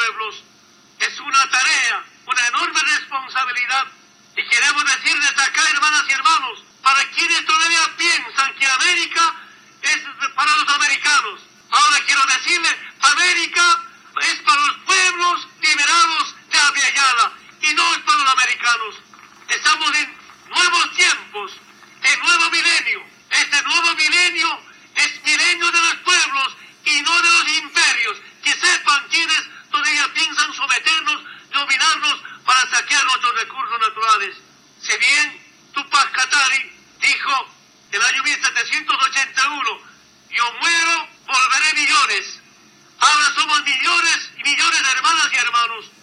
pueblos. Es una tarea, una enorme responsabilidad. Y queremos decirles acá, hermanas y hermanos, para quienes todavía piensan que América es para los americanos. Ahora quiero decirles, América es para los pueblos liberados de Abya Yala y no es para los americanos. Estamos en nuevos tiempos, en nuevo milenio. Este nuevo milenio es milenio de los pueblos y no de los imperios. Que sepan quienes todavía piensan someternos, dominarnos para saquear nuestros recursos naturales. Si bien Tupac Katari dijo en el año 1781, yo muero, volveré millones. Ahora somos millones y millones de hermanas y hermanos